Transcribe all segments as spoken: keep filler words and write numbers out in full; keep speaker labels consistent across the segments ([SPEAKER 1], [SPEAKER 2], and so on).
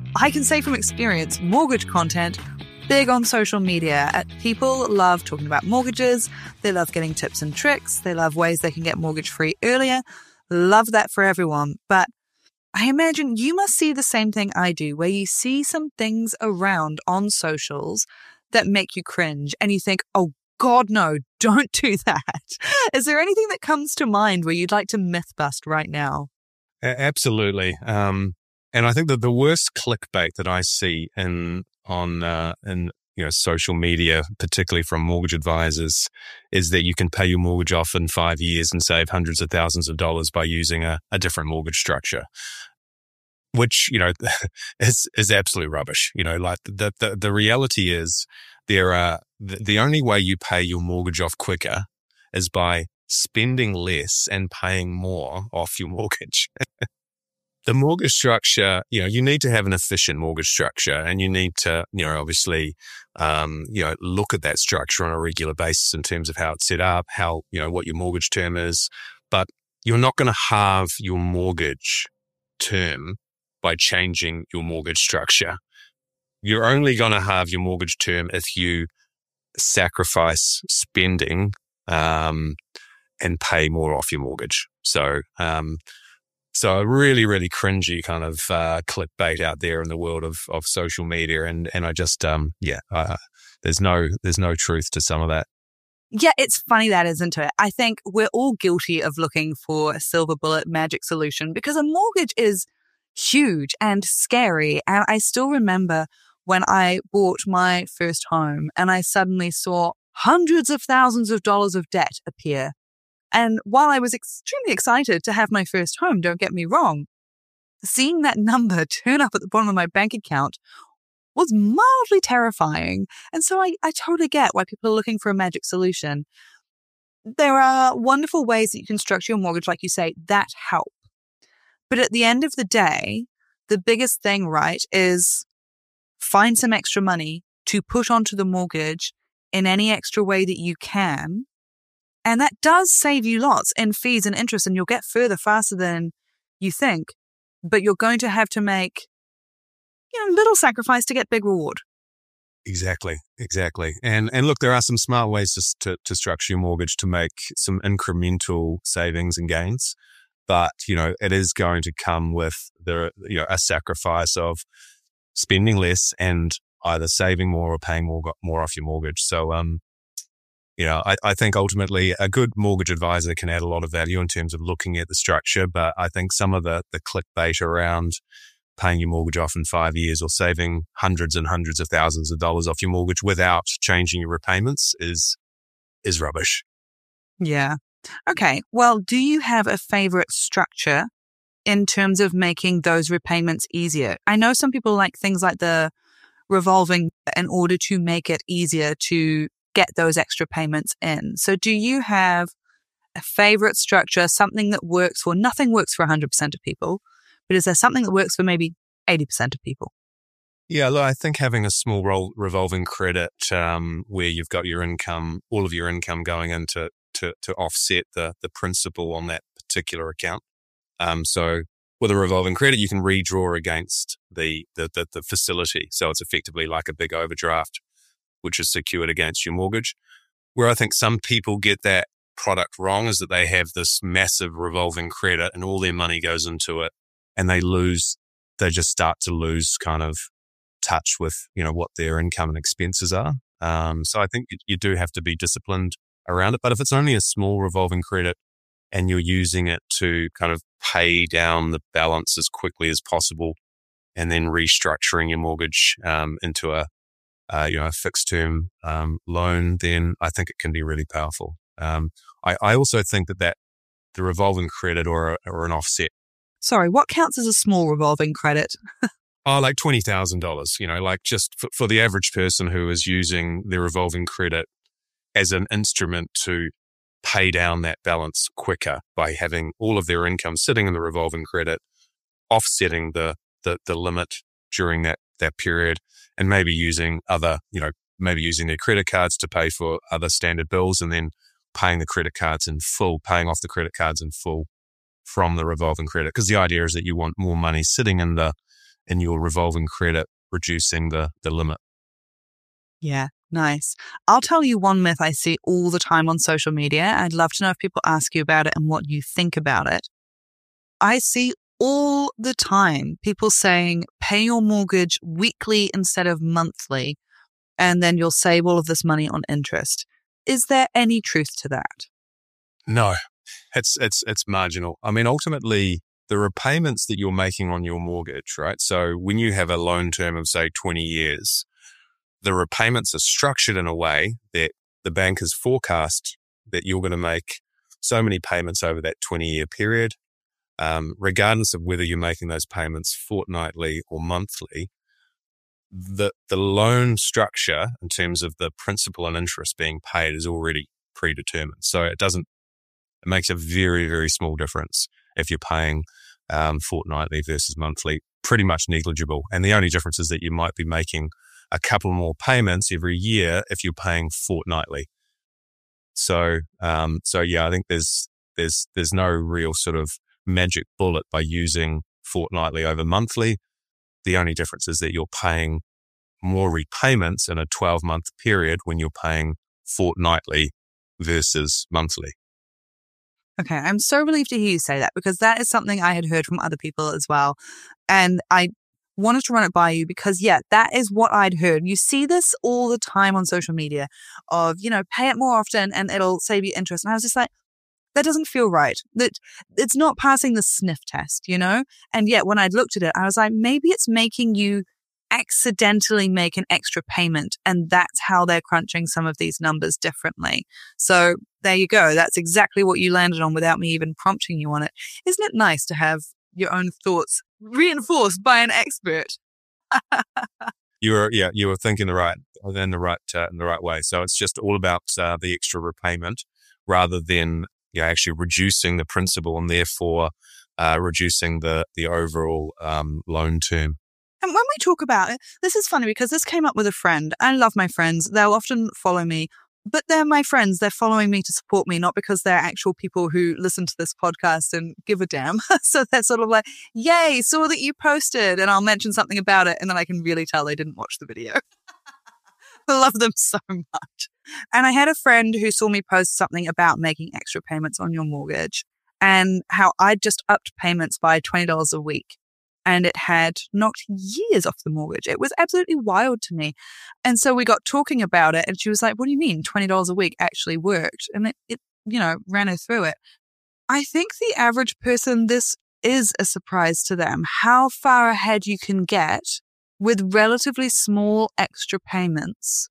[SPEAKER 1] I can say from experience, mortgage content, big on social media. Uh, People love talking about mortgages. They love getting tips and tricks. They love ways they can get mortgage free earlier. Love that for everyone. But I imagine you must see the same thing I do, where you see some things around on socials that make you cringe and you think, oh God, no, don't do that. Is there anything that comes to mind where you'd like to myth bust right now?
[SPEAKER 2] A- Absolutely. Um, and I think that the worst clickbait that I see in on uh, in you know social media, particularly from mortgage advisors, is that you can pay your mortgage off in five years and save hundreds of thousands of dollars by using a, a different mortgage structure, which you know is is absolute rubbish. You know, like the the, the reality is there are the, the only way you pay your mortgage off quicker is by spending less and paying more off your mortgage. The mortgage structure, you know, you need to have an efficient mortgage structure, and you need to, you know, obviously, um, you know, look at that structure on a regular basis in terms of how it's set up, how, you know, what your mortgage term is. But you're not going to halve your mortgage term by changing your mortgage structure. You're only going to halve your mortgage term if you sacrifice spending um, and pay more off your mortgage. So, um, So a really, really cringy kind of uh, clickbait out there in the world of, of social media, and and I just um yeah, uh, there's no there's no truth to some of that.
[SPEAKER 1] Yeah, it's funny that, isn't it? I think we're all guilty of looking for a silver bullet magic solution because a mortgage is huge and scary. And I still remember when I bought my first home and I suddenly saw hundreds of thousands of dollars of debt appear. And while I was extremely excited to have my first home, don't get me wrong, seeing that number turn up at the bottom of my bank account was mildly terrifying. And so I, I totally get why people are looking for a magic solution. There are wonderful ways that you can structure your mortgage, like you say, that help. But at the end of the day, the biggest thing, right, is find some extra money to put onto the mortgage in any extra way that you can. And that does save you lots in fees and interest, and you'll get further faster than you think. But you're going to have to make, you know, little sacrifice to get big reward.
[SPEAKER 2] Exactly, exactly. And and look, there are some smart ways to, to to structure your mortgage to make some incremental savings and gains, but you know it is going to come with the you know a sacrifice of spending less and either saving more or paying more more off your mortgage. So um. You know, I, I think ultimately a good mortgage advisor can add a lot of value in terms of looking at the structure, but I think some of the the clickbait around paying your mortgage off in five years or saving hundreds and hundreds of thousands of dollars off your mortgage without changing your repayments is is rubbish.
[SPEAKER 1] Yeah. Okay. Well, do you have a favorite structure in terms of making those repayments easier? I know some people like things like the revolving in order to make it easier to get those extra payments in. So do you have a favorite structure, something that works for, nothing works for one hundred percent of people, but is there something that works for maybe eighty percent of people?
[SPEAKER 2] Yeah, look, I think having a small roll, revolving credit um, where you've got your income, all of your income going into to, to offset the the principal on that particular account. Um, so with a revolving credit, you can redraw against the, the the the facility. So it's effectively like a big overdraft, which is secured against your mortgage. Where I think some people get that product wrong is that they have this massive revolving credit and all their money goes into it, and they lose, they just start to lose kind of touch with, you know, what their income and expenses are. Um, so I think you, you do have to be disciplined around it. But if it's only a small revolving credit and you're using it to kind of pay down the balance as quickly as possible and then restructuring your mortgage um, into a Uh, you know, a fixed term um, loan, then I think it can be really powerful. Um, I, I also think that, that the revolving credit or, or an offset.
[SPEAKER 1] Sorry, what counts as a small revolving credit?
[SPEAKER 2] Oh, like twenty thousand dollars, you know, like just for, for the average person who is using their revolving credit as an instrument to pay down that balance quicker by having all of their income sitting in the revolving credit, offsetting the the, the limit during that that period, and maybe using other, you know, maybe using their credit cards to pay for other standard bills and then paying the credit cards in full, paying off the credit cards in full from the revolving credit. Because the idea is that you want more money sitting in the in your revolving credit, reducing the, the limit.
[SPEAKER 1] Yeah, nice. I'll tell you one myth I see all the time on social media. I'd love to know if people ask you about it and what you think about it. I see all the time people saying, pay your mortgage weekly instead of monthly, and then you'll save all of this money on interest. Is there any truth to that?
[SPEAKER 2] No, it's it's it's marginal. I mean, ultimately, the repayments that you're making on your mortgage, right? So when you have a loan term of, say, twenty years, the repayments are structured in a way that the bank has forecast that you're going to make so many payments over that twenty-year period. Um, regardless of whether you're making those payments fortnightly or monthly, the the loan structure in terms of the principal and interest being paid is already predetermined. So it doesn't, it makes a very, very small difference if you're paying um, fortnightly versus monthly, pretty much negligible. And the only difference is that you might be making a couple more payments every year if you're paying fortnightly. So, um, so yeah, I think there's there's there's no real sort of magic bullet by using fortnightly over monthly. The only difference is that you're paying more repayments in a twelve-month period when you're paying fortnightly versus monthly.
[SPEAKER 1] Okay, I'm so relieved to hear you say that, because that is something I had heard from other people as well. And I wanted to run it by you because, yeah, that is what I'd heard. You see this all the time on social media of, you know, pay it more often and it'll save you interest. And I was just like, that doesn't feel right. That it's not passing the sniff test, you know? And yet when I looked at it, I was like, maybe it's making you accidentally make an extra payment, and that's how they're crunching some of these numbers differently. So there you go. That's exactly what you landed on without me even prompting you on it. Isn't it nice to have your own thoughts reinforced by an expert?
[SPEAKER 2] You were, yeah, you were thinking the right, in the right, uh, in the right way. So it's just all about uh, the extra repayment rather than yeah, actually reducing the principal and therefore uh, reducing the the overall um, loan term.
[SPEAKER 1] And when we talk about it, this is funny because this came up with a friend. I love my friends. They'll often follow me, but they're my friends. They're following me to support me, not because they're actual people who listen to this podcast and give a damn. So they're sort of like, yay, saw that you posted, and I'll mention something about it, and then I can really tell they didn't watch the video. I love them so much. And I had a friend who saw me post something about making extra payments on your mortgage and how I just upped payments by twenty dollars a week. And it had knocked years off the mortgage. It was absolutely wild to me. And so we got talking about it, and she was like, what do you mean twenty dollars a week actually worked? And it, it, you know, ran her through it. I think the average person, this is a surprise to them, how far ahead you can get with relatively small extra payments.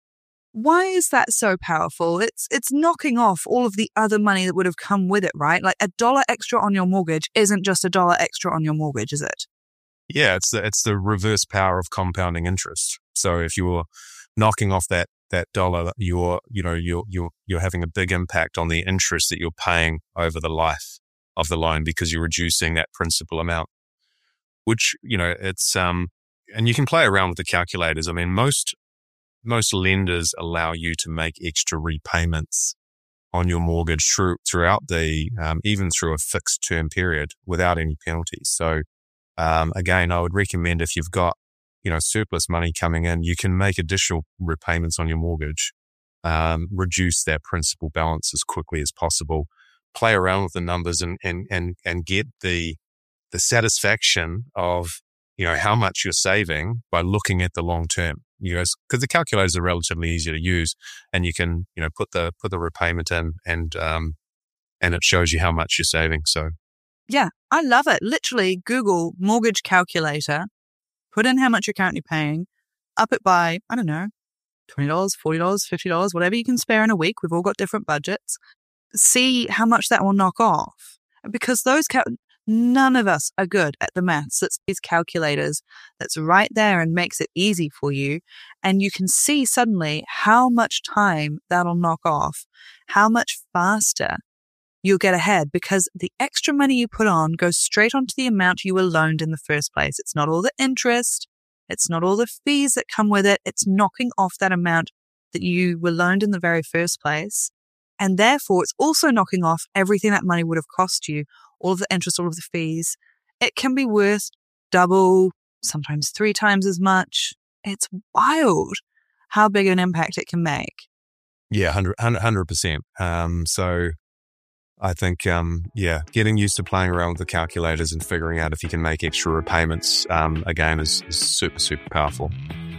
[SPEAKER 1] Why is that so powerful? It's it's knocking off all of the other money that would have come with it, right? Like a dollar extra on your mortgage isn't just a dollar extra on your mortgage, is it?
[SPEAKER 2] Yeah, it's the it's the reverse power of compounding interest. So if you're knocking off that that dollar, you're you know you're you're you're having a big impact on the interest that you're paying over the life of the loan because you're reducing that principal amount. Which you know it's um and you can play around with the calculators. I mean most. Most lenders allow you to make extra repayments on your mortgage through, throughout the, um, even through a fixed term period without any penalties. So, um, again, I would recommend if you've got, you know, surplus money coming in, you can make additional repayments on your mortgage, um, reduce that principal balance as quickly as possible, play around with the numbers and, and, and, and get the, the satisfaction of, you know, how much you're saving by looking at the long term. You know, because the calculators are relatively easy to use, and you can, you know, put the put the repayment in, and um, and it shows you how much you're saving. So,
[SPEAKER 1] yeah, I love it. Literally, Google mortgage calculator, put in how much you're currently paying, up it by I don't know, twenty dollars, forty dollars, fifty dollars, whatever you can spare in a week. We've all got different budgets. See how much that will knock off, because those cal- none of us are good at the maths. It's these calculators that's right there and makes it easy for you. And you can see suddenly how much time that'll knock off, how much faster you'll get ahead, because the extra money you put on goes straight onto the amount you were loaned in the first place. It's not all the interest. It's not all the fees that come with it. It's knocking off that amount that you were loaned in the very first place. And therefore, it's also knocking off everything that money would have cost you, all of the interest, all of the fees. It can be worth double, sometimes three times as much. It's wild how big an impact it can make.
[SPEAKER 2] Yeah, one hundred percent. Um, so I think, um, yeah, getting used to playing around with the calculators and figuring out if you can make extra repayments, um, again, is, is super, super powerful.